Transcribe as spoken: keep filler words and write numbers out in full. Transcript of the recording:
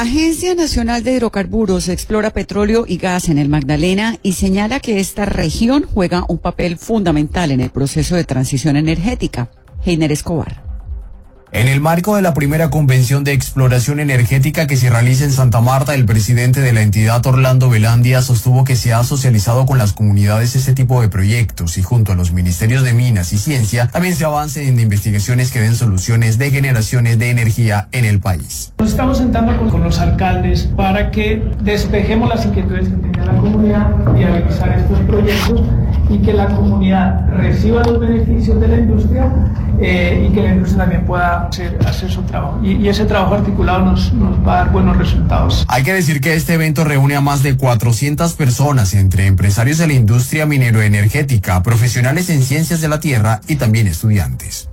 La Agencia Nacional de Hidrocarburos explora petróleo y gas en el Magdalena y señala que esta región juega un papel fundamental en el proceso de transición energética. Heiner Escobar. En el marco de la primera convención de exploración energética que se realiza en Santa Marta, el presidente de la entidad, Orlando Velandia, sostuvo que se ha socializado con las comunidades este tipo de proyectos y junto a los ministerios de Minas y Ciencia también se avance en investigaciones que den soluciones de generaciones de energía en el país. Nos estamos sentando con, con los alcaldes para que despejemos las inquietudes que tenga la comunidad y realizar estos proyectos y que la comunidad reciba los beneficios de la industria eh, y que la industria también pueda hacer, hacer su trabajo. Y, y ese trabajo articulado nos, nos va a dar buenos resultados. Hay que decir que este evento reúne a más de cuatrocientas personas, entre empresarios de la industria minero-energética, profesionales en ciencias de la tierra y también estudiantes.